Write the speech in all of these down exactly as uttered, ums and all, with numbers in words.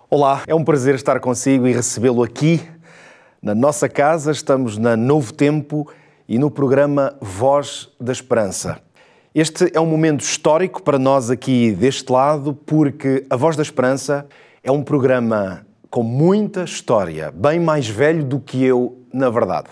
Olá, é um prazer estar consigo e recebê-lo aqui na nossa casa. Estamos na Novo Tempo e no programa Voz da Esperança. Este é um momento histórico para nós aqui deste lado, porque a Voz da Esperança é um programa com muita história, bem mais velho do que eu, na verdade.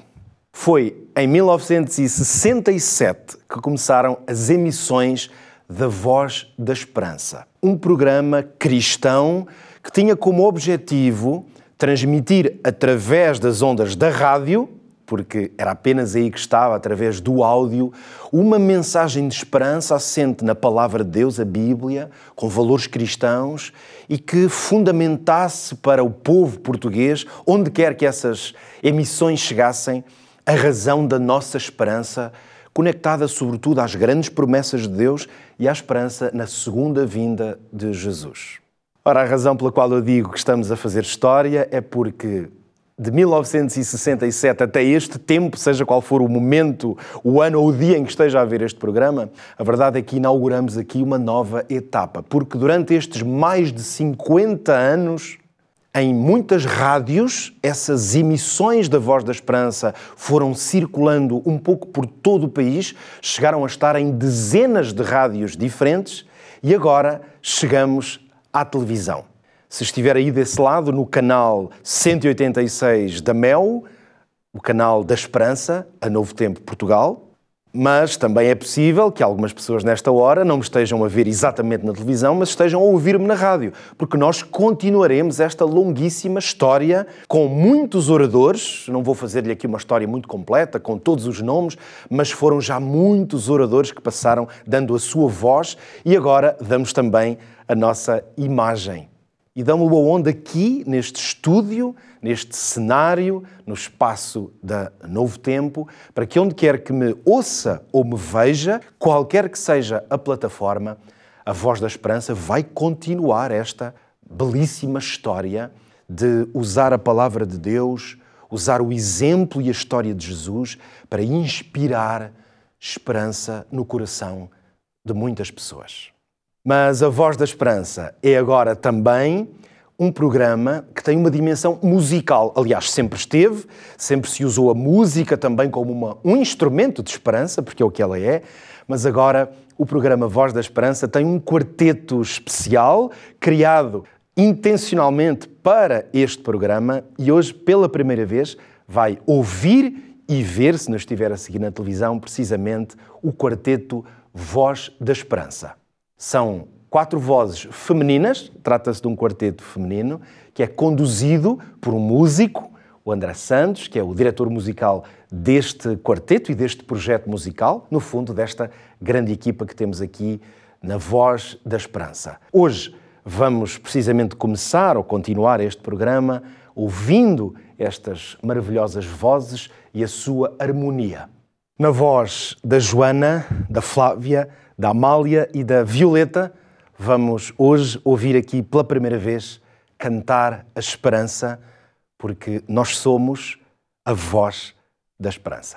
Foi em mil novecentos e sessenta e sete que começaram as emissões da Voz da Esperança, um programa cristão que tinha como objetivo transmitir através das ondas da rádio, porque era apenas aí que estava, através do áudio, uma mensagem de esperança assente na Palavra de Deus, a Bíblia, com valores cristãos e que fundamentasse para o povo português, onde quer que essas emissões chegassem, a razão da nossa esperança, conectada sobretudo às grandes promessas de Deus e à esperança na segunda vinda de Jesus. Ora, a razão pela qual eu digo que estamos a fazer história é porque de mil novecentos e sessenta e sete até este tempo, seja qual for o momento, o ano ou o dia em que esteja a ver este programa, a verdade é que inauguramos aqui uma nova etapa, porque durante estes mais de cinquenta anos, em muitas rádios, essas emissões da Voz da Esperança foram circulando um pouco por todo o país, chegaram a estar em dezenas de rádios diferentes e agora chegamos à televisão. Se estiver aí desse lado, no canal cento e oitenta e seis da Mel, o canal da Esperança, a Novo Tempo Portugal, mas também é possível que algumas pessoas nesta hora não me estejam a ver exatamente na televisão, mas estejam a ouvir-me na rádio, porque nós continuaremos esta longuíssima história com muitos oradores. Não vou fazer-lhe aqui uma história muito completa, com todos os nomes, mas foram já muitos oradores que passaram dando a sua voz e agora damos também a nossa imagem. E damos-lo aonde aqui, neste estúdio, neste cenário, no espaço da Novo Tempo, para que onde quer que me ouça ou me veja, qualquer que seja a plataforma, a Voz da Esperança vai continuar esta belíssima história de usar a Palavra de Deus, usar o exemplo e a história de Jesus para inspirar esperança no coração de muitas pessoas. Mas a Voz da Esperança é agora também um programa que tem uma dimensão musical. Aliás, sempre esteve, sempre se usou a música também como uma, um instrumento de esperança, porque é o que ela é, mas agora o programa Voz da Esperança tem um quarteto especial, criado intencionalmente para este programa e hoje, pela primeira vez, vai ouvir e ver, se nos estiver a seguir na televisão, precisamente o quarteto Voz da Esperança. São quatro vozes femininas, trata-se de um quarteto feminino, que é conduzido por um músico, o André Santos, que é o diretor musical deste quarteto e deste projeto musical, no fundo, desta grande equipa que temos aqui na Voz da Esperança. Hoje vamos precisamente começar ou continuar este programa ouvindo estas maravilhosas vozes e a sua harmonia. Na voz da Joana, da Flávia, da Amália e da Violeta, vamos hoje ouvir aqui pela primeira vez cantar a esperança, porque nós somos a Voz da Esperança.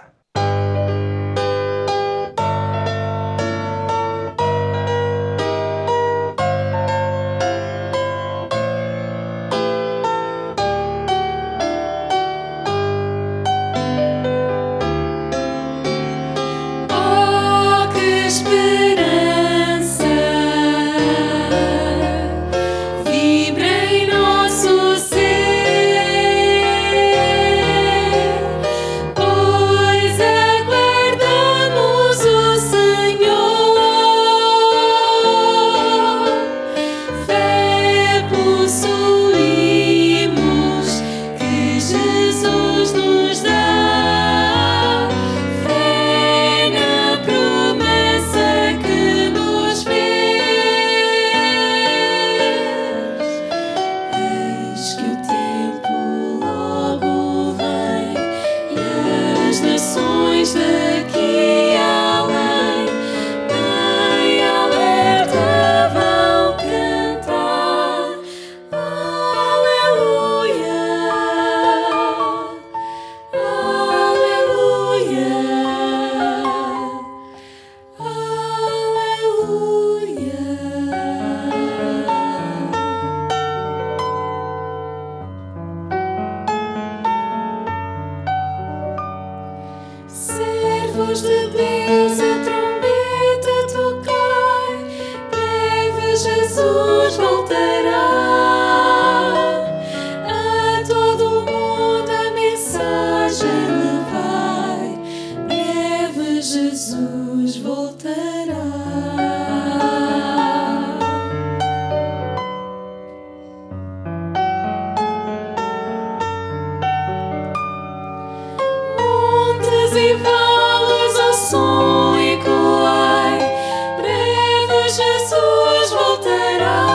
Pois Jesus voltará. A todo mundo a mensagem levai. Breve Jesus voltará. Montes e vales ao som ecoai. Breve Jesus voltará.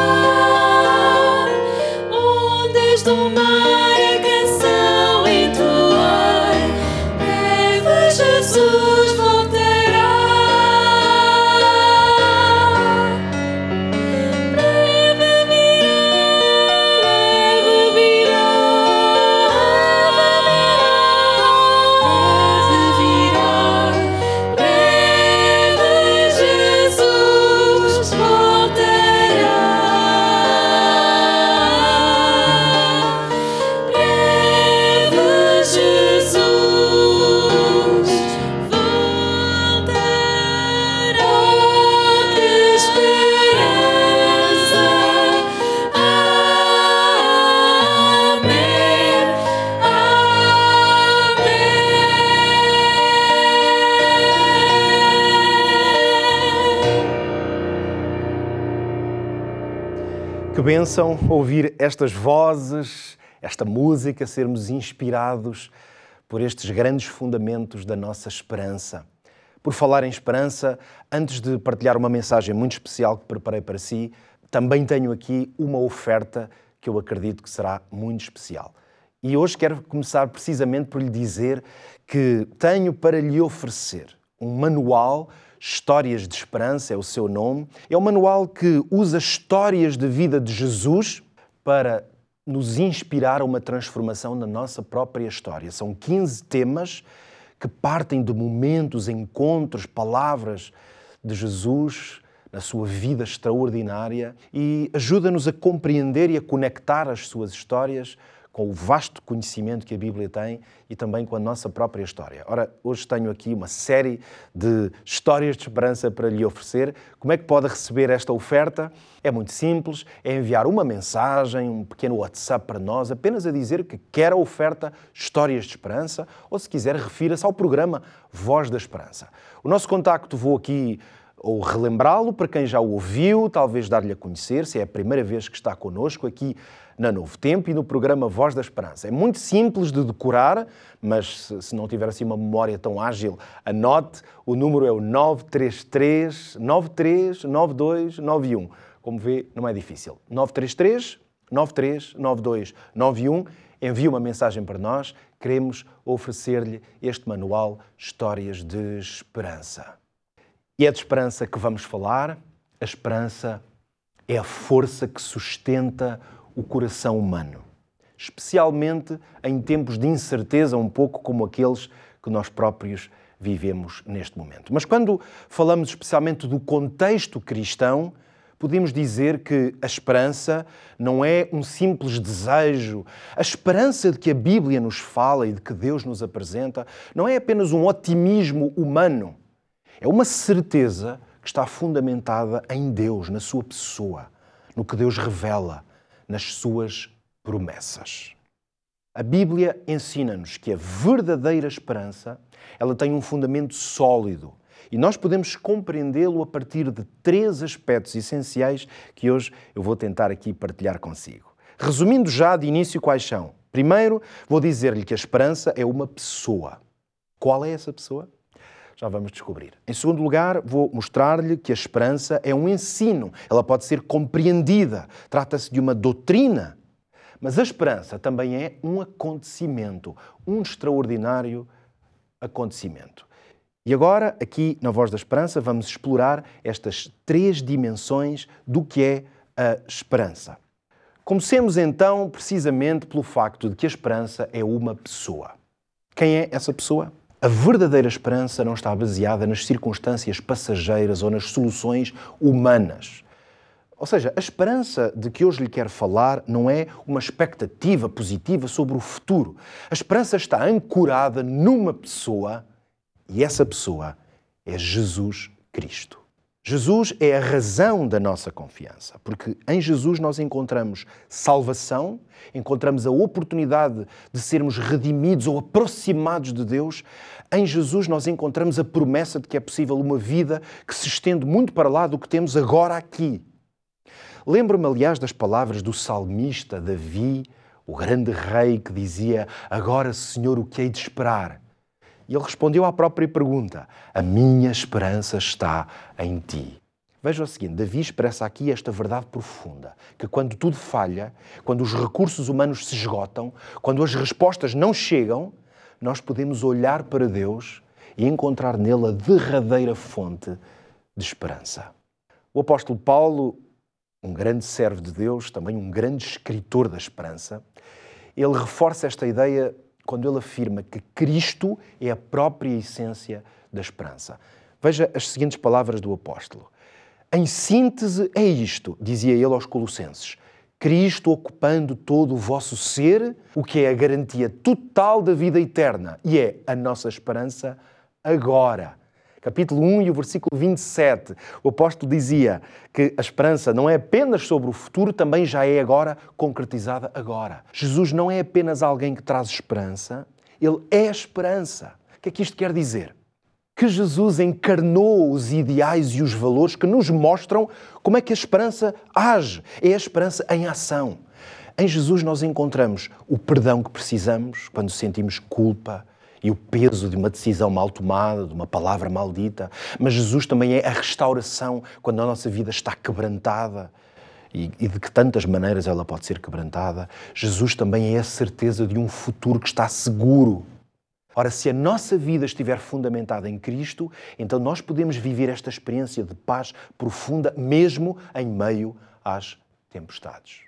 Ondas do mar a canção entoai. Breve Jesus voltará. Breve virá, breve virá, breve virá, breve Jesus voltará. Breve Jesus voltará. Que esperança! Amém. Amém. Que bênção ouvir estas vozes, esta música, sermos inspirados por estes grandes fundamentos da nossa esperança. Por falar em esperança, antes de partilhar uma mensagem muito especial que preparei para si, também tenho aqui uma oferta que eu acredito que será muito especial. E hoje quero começar precisamente por lhe dizer que tenho para lhe oferecer um manual, Histórias de Esperança é o seu nome. É um manual que usa histórias de vida de Jesus para nos inspirar a uma transformação na nossa própria história. São quinze temas que partem de momentos, encontros, palavras de Jesus na sua vida extraordinária e ajuda-nos a compreender e a conectar as suas histórias com o vasto conhecimento que a Bíblia tem e também com a nossa própria história. Ora, hoje tenho aqui uma série de histórias de esperança para lhe oferecer. Como é que pode receber esta oferta? É muito simples, é enviar uma mensagem, um pequeno WhatsApp para nós, apenas a dizer que quer a oferta Histórias de Esperança, ou se quiser, refira-se ao programa Voz da Esperança. O nosso contacto, vou aqui ou relembrá-lo para quem já o ouviu, talvez dar-lhe a conhecer, se é a primeira vez que está connosco aqui na Novo Tempo e no programa Voz da Esperança. É muito simples de decorar, mas se não tiver assim uma memória tão ágil, anote, o número é o nove três três, nove três nove dois nove um. Como vê, não é difícil. nove três três, nove três nove dois nove um. Envie uma mensagem para nós. Queremos oferecer-lhe este manual Histórias de Esperança. E é de esperança que vamos falar. A esperança é a força que sustenta o coração humano, especialmente em tempos de incerteza, um pouco como aqueles que nós próprios vivemos neste momento. Mas quando falamos especialmente do contexto cristão, podemos dizer que a esperança não é um simples desejo. A esperança de que a Bíblia nos fala e de que Deus nos apresenta não é apenas um otimismo humano. É uma certeza que está fundamentada em Deus, na sua pessoa, no que Deus revela, nas suas promessas. A Bíblia ensina-nos que a verdadeira esperança, ela tem um fundamento sólido e nós podemos compreendê-lo a partir de três aspectos essenciais que hoje eu vou tentar aqui partilhar consigo. Resumindo já de início quais são. Primeiro, vou dizer-lhe que a esperança é uma pessoa. Qual é essa pessoa? Já vamos descobrir. Em segundo lugar, vou mostrar-lhe que a esperança é um ensino. Ela pode ser compreendida. Trata-se de uma doutrina. Mas a esperança também é um acontecimento, um extraordinário acontecimento. E agora, aqui na Voz da Esperança, vamos explorar estas três dimensões do que é a esperança. Comecemos então precisamente pelo facto de que a esperança é uma pessoa. Quem é essa pessoa? A verdadeira esperança não está baseada nas circunstâncias passageiras ou nas soluções humanas. Ou seja, a esperança de que hoje lhe quero falar não é uma expectativa positiva sobre o futuro. A esperança está ancorada numa pessoa e essa pessoa é Jesus Cristo. Jesus é a razão da nossa confiança, porque em Jesus nós encontramos salvação, encontramos a oportunidade de sermos redimidos ou aproximados de Deus. Em Jesus nós encontramos a promessa de que é possível uma vida que se estende muito para lá do que temos agora aqui. Lembro-me, aliás, das palavras do salmista Davi, o grande rei, que dizia: agora, Senhor, o que hei de esperar? E ele respondeu à própria pergunta: a minha esperança está em ti. Veja o seguinte, Davi expressa aqui esta verdade profunda, que quando tudo falha, quando os recursos humanos se esgotam, quando as respostas não chegam, nós podemos olhar para Deus e encontrar nele a derradeira fonte de esperança. O apóstolo Paulo, um grande servo de Deus, também um grande escritor da esperança, ele reforça esta ideia quando ele afirma que Cristo é a própria essência da esperança. Veja as seguintes palavras do apóstolo. Em síntese é isto, dizia ele aos Colossenses: Cristo ocupando todo o vosso ser, o que é a garantia total da vida eterna e é a nossa esperança agora. Capítulo um e o versículo vinte e sete, o apóstolo dizia que a esperança não é apenas sobre o futuro, também já é agora concretizada agora. Jesus não é apenas alguém que traz esperança, ele é a esperança. O que é que isto quer dizer? Que Jesus encarnou os ideais e os valores que nos mostram como é que a esperança age. É a esperança em ação. Em Jesus nós encontramos o perdão que precisamos quando sentimos culpa e o peso de uma decisão mal tomada, de uma palavra maldita. Mas Jesus também é a restauração quando a nossa vida está quebrantada e, e de que tantas maneiras ela pode ser quebrantada. Jesus também é a certeza de um futuro que está seguro. Ora, se a nossa vida estiver fundamentada em Cristo, então nós podemos viver esta experiência de paz profunda mesmo em meio às tempestades.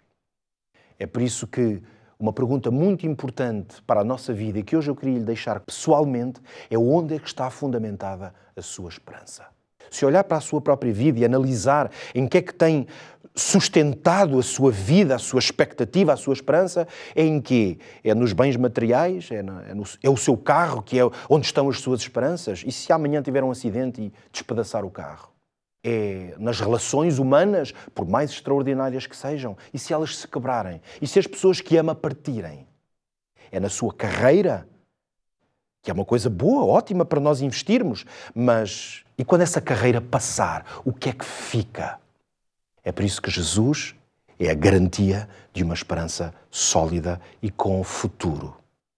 É por isso que uma pergunta muito importante para a nossa vida e que hoje eu queria lhe deixar pessoalmente é: onde é que está fundamentada a sua esperança? Se olhar para a sua própria vida e analisar em que é que tem sustentado a sua vida, a sua expectativa, a sua esperança, é em quê? É nos bens materiais? É, na, é, no, é o seu carro que é onde estão as suas esperanças? E se amanhã tiver um acidente e despedaçar o carro? É nas relações humanas, por mais extraordinárias que sejam, e se elas se quebrarem? E se as pessoas que ama partirem? É na sua carreira, que é uma coisa boa, ótima para nós investirmos, mas e quando essa carreira passar, o que é que fica? É por isso que Jesus é a garantia de uma esperança sólida e com futuro.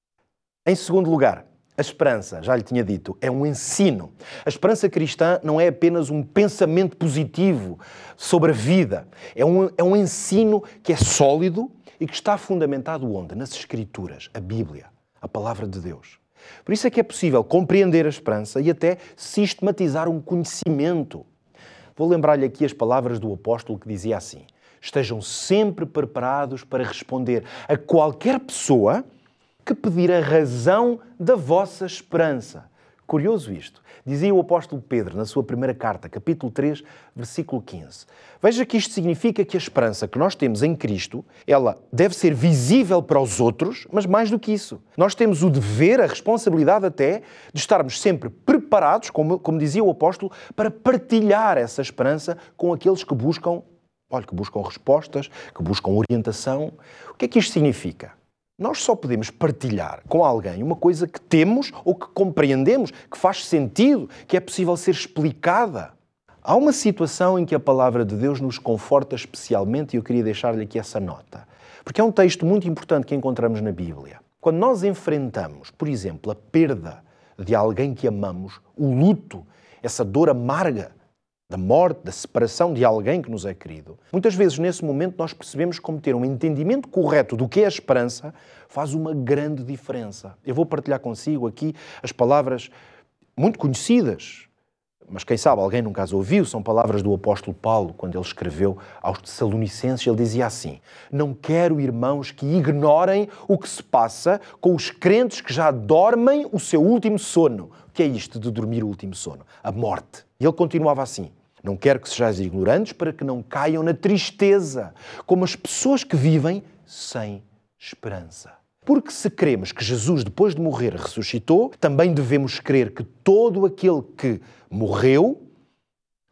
Em segundo lugar, a esperança, já lhe tinha dito, é um ensino. A esperança cristã não é apenas um pensamento positivo sobre a vida. É um, é um ensino que é sólido e que está fundamentado onde? Nas Escrituras, a Bíblia, a Palavra de Deus. Por isso é que é possível compreender a esperança e até sistematizar um conhecimento. Vou lembrar-lhe aqui as palavras do apóstolo que dizia assim: estejam sempre preparados para responder a qualquer pessoa que pedir a razão da vossa esperança. Curioso isto. Dizia o apóstolo Pedro na sua primeira carta, capítulo três, versículo quinze. Veja que isto significa que a esperança que nós temos em Cristo, ela deve ser visível para os outros, mas mais do que isso. Nós temos o dever, a responsabilidade até, de estarmos sempre preparados, como, como dizia o apóstolo, para partilhar essa esperança com aqueles que buscam, olha, que buscam respostas, que buscam orientação. O que é que isto significa? Nós só podemos partilhar com alguém uma coisa que temos ou que compreendemos, que faz sentido, que é possível ser explicada. Há uma situação em que a palavra de Deus nos conforta especialmente e eu queria deixar-lhe aqui essa nota. Porque é um texto muito importante que encontramos na Bíblia. Quando nós enfrentamos, por exemplo, a perda de alguém que amamos, o luto, essa dor amarga da morte, da separação de alguém que nos é querido, muitas vezes nesse momento nós percebemos como ter um entendimento correto do que é a esperança faz uma grande diferença. Eu vou partilhar consigo aqui as palavras muito conhecidas, mas quem sabe alguém nunca as ouviu, são palavras do apóstolo Paulo, quando ele escreveu aos Tessalonicenses, ele dizia assim: não quero, irmãos, que ignorem o que se passa com os crentes que já dormem o seu último sono. O que é isto de dormir o último sono? A morte. E ele continuava assim: não quero que sejais ignorantes para que não caiam na tristeza, como as pessoas que vivem sem esperança. Porque se cremos que Jesus, depois de morrer, ressuscitou, também devemos crer que todo aquele que morreu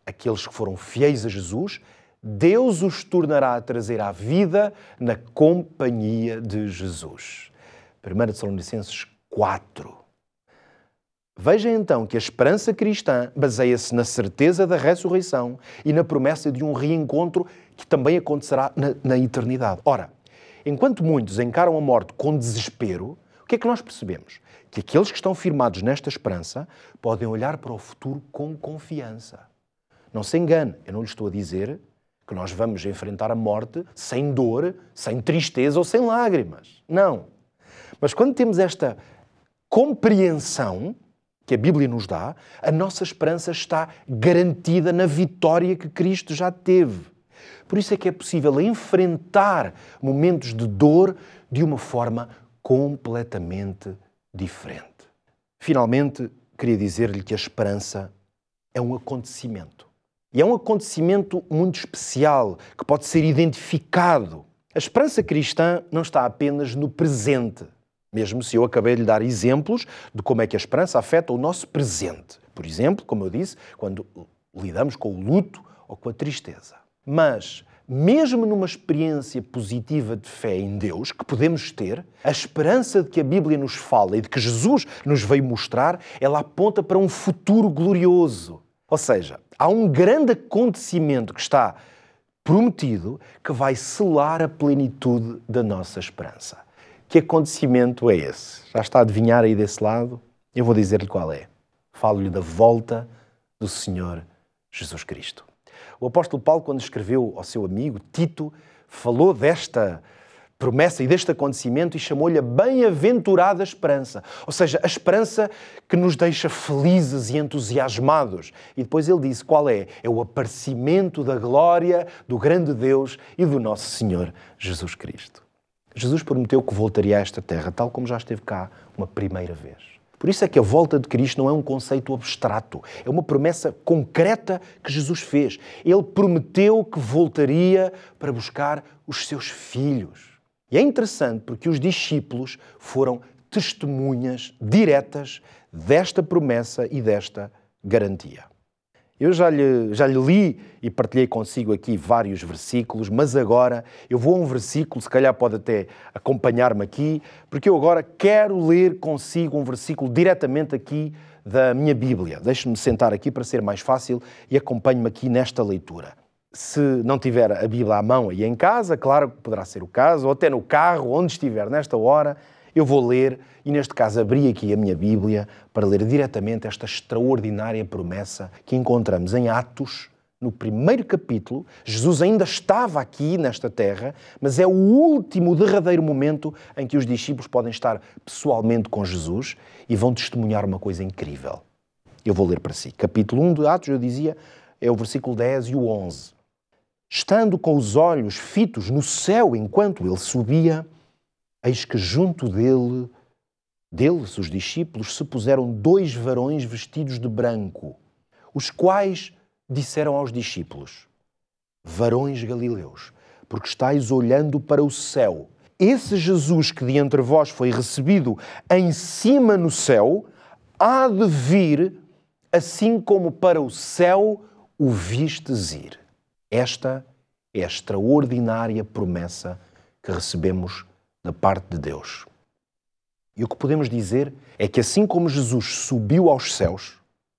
aqueles que foram fiéis a Jesus, Deus os tornará a trazer à vida na companhia de Jesus. primeira Tessalonicenses quatro. Veja então que a esperança cristã baseia-se na certeza da ressurreição e na promessa de um reencontro que também acontecerá na, na eternidade. Ora, enquanto muitos encaram a morte com desespero, o que é que nós percebemos? Que aqueles que estão firmados nesta esperança podem olhar para o futuro com confiança. Não se engane, eu não lhe estou a dizer que nós vamos enfrentar a morte sem dor, sem tristeza ou sem lágrimas. Não. Mas quando temos esta compreensão que a Bíblia nos dá, a nossa esperança está garantida na vitória que Cristo já teve. Por isso é que é possível enfrentar momentos de dor de uma forma completamente diferente. Finalmente, queria dizer-lhe que a esperança é um acontecimento. E é um acontecimento muito especial, que pode ser identificado. A esperança cristã não está apenas no presente, mesmo se eu acabei de lhe dar exemplos de como é que a esperança afeta o nosso presente. Por exemplo, como eu disse, quando lidamos com o luto ou com a tristeza. Mas, mesmo numa experiência positiva de fé em Deus, que podemos ter, a esperança de que a Bíblia nos fala e de que Jesus nos veio mostrar, ela aponta para um futuro glorioso. Ou seja, há um grande acontecimento que está prometido que vai selar a plenitude da nossa esperança. Que acontecimento é esse? Já está a adivinhar aí desse lado? Eu vou dizer-lhe qual é. Falo-lhe da volta do Senhor Jesus Cristo. O apóstolo Paulo, quando escreveu ao seu amigo Tito, falou desta promessa e deste acontecimento e chamou-lhe a bem-aventurada esperança. Ou seja, a esperança que nos deixa felizes e entusiasmados. E depois ele disse qual é? É o aparecimento da glória do grande Deus e do nosso Senhor Jesus Cristo. Jesus prometeu que voltaria a esta terra, tal como já esteve cá uma primeira vez. Por isso é que a volta de Cristo não é um conceito abstrato, é uma promessa concreta que Jesus fez. Ele prometeu que voltaria para buscar os seus filhos. E é interessante porque os discípulos foram testemunhas diretas desta promessa e desta garantia. Eu já lhe, já lhe li e partilhei consigo aqui vários versículos, mas agora eu vou a um versículo, se calhar pode até acompanhar-me aqui, porque eu agora quero ler consigo um versículo diretamente aqui da minha Bíblia. Deixe-me sentar aqui para ser mais fácil e acompanhe-me aqui nesta leitura. Se não tiver a Bíblia à mão e em casa, claro que poderá ser o caso, ou até no carro, onde estiver nesta hora, eu vou ler, e neste caso abri aqui a minha Bíblia para ler diretamente esta extraordinária promessa que encontramos em Atos, no primeiro capítulo. Jesus ainda estava aqui nesta terra, mas é o último, derradeiro momento em que os discípulos podem estar pessoalmente com Jesus e vão testemunhar uma coisa incrível. Eu vou ler para si. Capítulo um de Atos, eu dizia, é o versículo dez e o onze. Estando com os olhos fitos no céu enquanto ele subia, eis que junto dele, deles, os discípulos, se puseram dois varões vestidos de branco, os quais disseram aos discípulos: varões galileus, porque estáis olhando para o céu. Esse Jesus que de entre vós foi recebido em cima no céu, há de vir, assim como para o céu o vistes ir. Esta é a extraordinária promessa que recebemos da parte de Deus. E o que podemos dizer é que assim como Jesus subiu aos céus,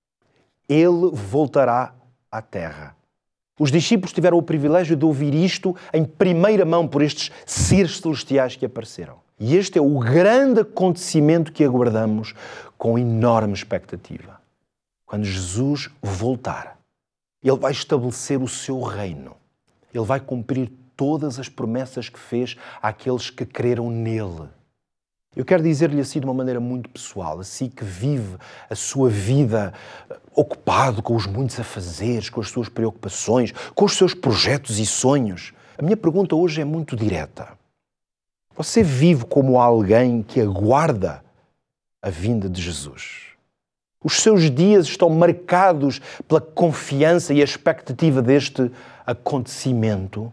ele voltará à terra. Os discípulos tiveram o privilégio de ouvir isto em primeira mão por estes seres celestiais que apareceram. E este é o grande acontecimento que aguardamos com enorme expectativa. Quando Jesus voltar, ele vai estabelecer o seu reino. Ele vai cumprir todas as promessas que fez àqueles que creram nele. Eu quero dizer-lhe assim de uma maneira muito pessoal, assim que vive a sua vida ocupado com os muitos afazeres, com as suas preocupações, com os seus projetos e sonhos. A minha pergunta hoje é muito direta. Você vive como alguém que aguarda a vinda de Jesus? Os seus dias estão marcados pela confiança e a expectativa deste acontecimento?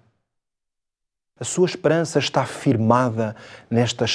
A sua esperança está firmada nesta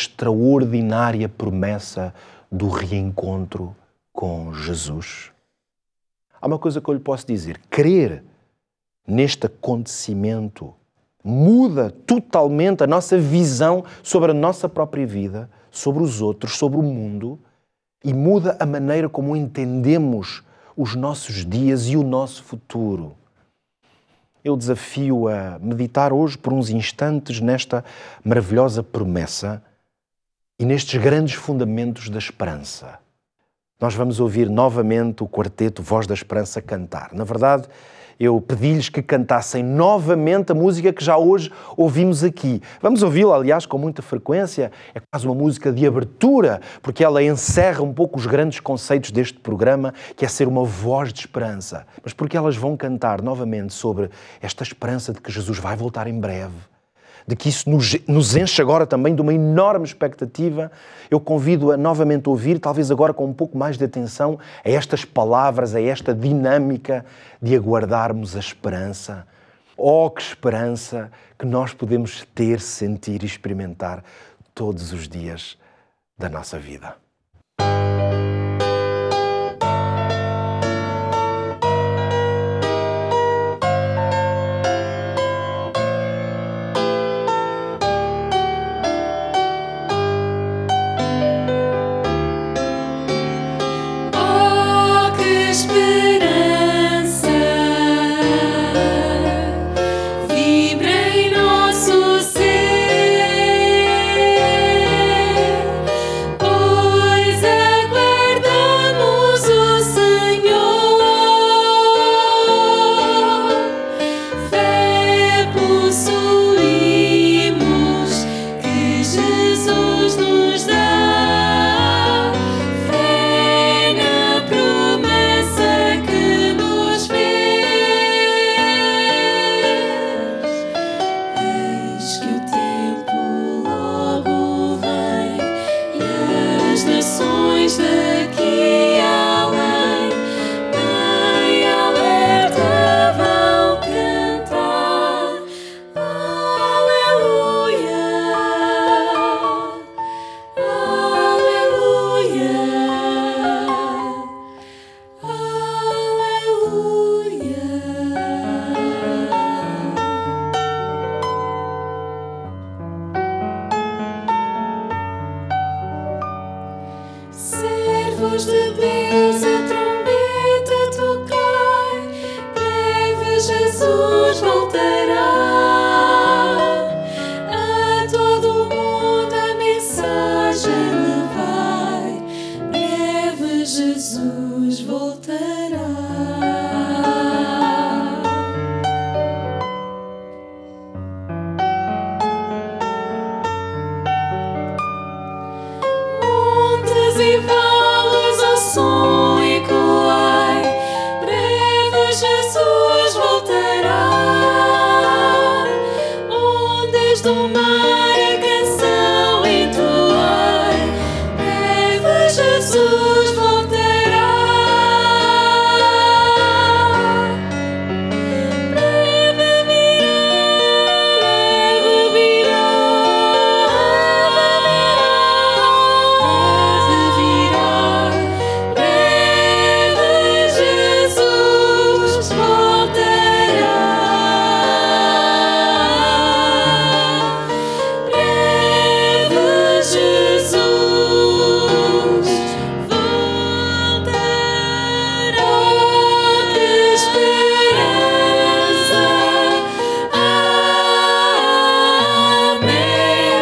extraordinária promessa do reencontro com Jesus? há uma coisa que eu lhe posso dizer. Crer neste acontecimento muda totalmente a nossa visão sobre a nossa própria vida, sobre os outros, sobre o mundo e muda a maneira como entendemos os nossos dias e o nosso futuro. Eu desafio a meditar hoje por uns instantes nesta maravilhosa promessa e nestes grandes fundamentos da esperança. Nós vamos ouvir novamente o quarteto Voz da Esperança cantar. Na verdade, eu pedi-lhes que cantassem novamente a música que já hoje ouvimos aqui. Vamos ouvi-la, aliás, com muita frequência. É quase uma música de abertura, porque ela encerra um pouco os grandes conceitos deste programa, que é ser uma voz de esperança. Mas porque elas vão cantar novamente sobre esta esperança de que Jesus vai voltar em breve, de que isso nos, nos enche agora também de uma enorme expectativa, eu convido a novamente ouvir, talvez agora com um pouco mais de atenção, a estas palavras, a esta dinâmica de aguardarmos a esperança. Oh, que esperança que nós podemos ter, sentir e experimentar todos os dias da nossa vida. Servos de Deus, a trombeta tocai, breve Jesus voltará. A todo o mundo a mensagem levai, breve Jesus voltará. Montes e vales ao som ecoai, breve Jesus voltará. Ondas do mar a canção entoai, breve Jesus voltará. Breve virá, breve virá, breve virá, breve Jesus voltará. Breve Jesus voltará. Que esperança! Amém,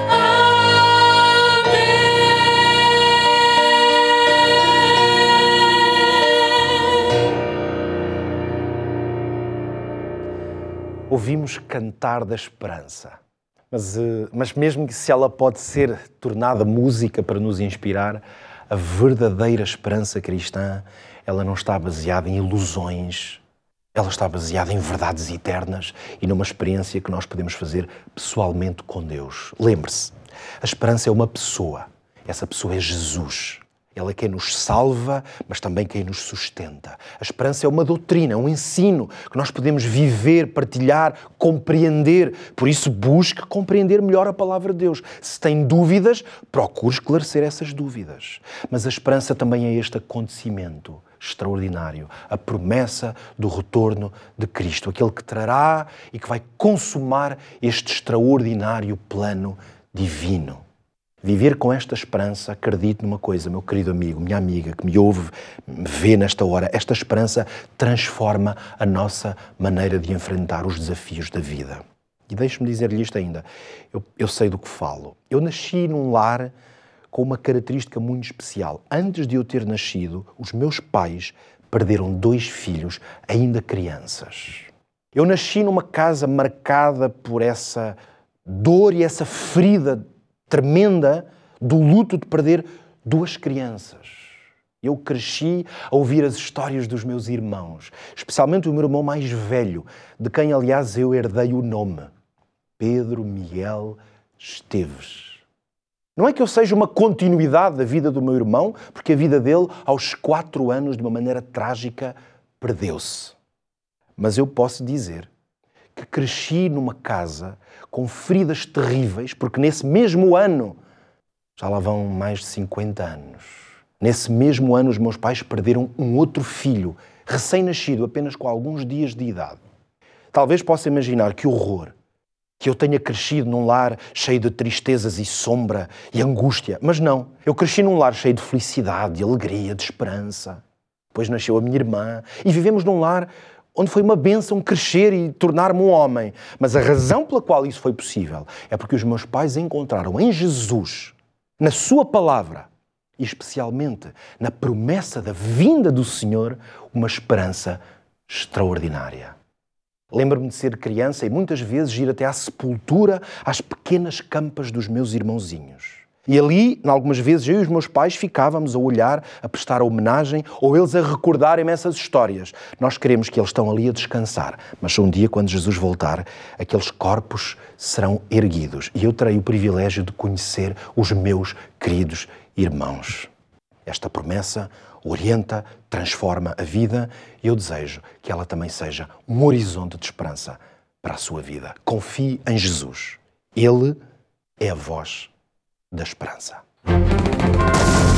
amém. Ouvimos cantar da esperança, mas, eh, mas mesmo que se ela pode ser tornada música para nos inspirar, a verdadeira esperança cristã, ela não está baseada em ilusões, ela está baseada em verdades eternas e numa experiência que nós podemos fazer pessoalmente com Deus. Lembre-se, a esperança é uma pessoa, essa pessoa é Jesus. Ele é quem nos salva, mas também quem nos sustenta. A esperança é uma doutrina, um ensino que nós podemos viver, partilhar, compreender. Por isso, busque compreender melhor a palavra de Deus. Se tem dúvidas, procure esclarecer essas dúvidas. Mas a esperança também é este acontecimento extraordinário, a promessa do retorno de Cristo, aquele que trará e que vai consumar este extraordinário plano divino. Viver com esta esperança, acredite numa coisa, meu querido amigo, minha amiga, que me ouve, me vê nesta hora, esta esperança transforma a nossa maneira de enfrentar os desafios da vida. E deixe-me dizer-lhe isto ainda, eu, eu sei do que falo. Eu nasci num lar com uma característica muito especial. Antes de eu ter nascido, os meus pais perderam dois filhos, ainda crianças. Eu nasci numa casa marcada por essa dor e essa ferida tremenda do luto de perder duas crianças. Eu cresci a ouvir as histórias dos meus irmãos, especialmente o meu irmão mais velho, de quem, aliás, eu herdei o nome, Pedro Miguel Esteves. Não é que eu seja uma continuidade da vida do meu irmão, porque a vida dele, aos quatro anos, de uma maneira trágica, perdeu-se. Mas eu posso dizer que cresci numa casa com feridas terríveis, porque nesse mesmo ano, já lá vão mais de cinquenta anos, nesse mesmo ano os meus pais perderam um outro filho, recém-nascido, apenas com alguns dias de idade. Talvez possa imaginar que horror, que eu tenha crescido num lar cheio de tristezas e sombra e angústia, mas não, eu cresci num lar cheio de felicidade, de alegria, de esperança. Depois nasceu a minha irmã e vivemos num lar onde foi uma bênção crescer e tornar-me um homem. Mas a razão pela qual isso foi possível é porque os meus pais encontraram em Jesus, na sua palavra, e especialmente na promessa da vinda do Senhor, uma esperança extraordinária. Lembro-me de ser criança e muitas vezes ir até à sepultura, às pequenas campas dos meus irmãozinhos. E ali, algumas vezes, eu e os meus pais ficávamos a olhar, a prestar homenagem, ou eles a recordarem-me essas histórias. Nós queremos que eles estão ali a descansar, mas um dia, quando Jesus voltar, aqueles corpos serão erguidos e eu terei o privilégio de conhecer os meus queridos irmãos. Esta promessa orienta, transforma a vida e eu desejo que ela também seja um horizonte de esperança para a sua vida. Confie em Jesus. Ele é a voz da esperança.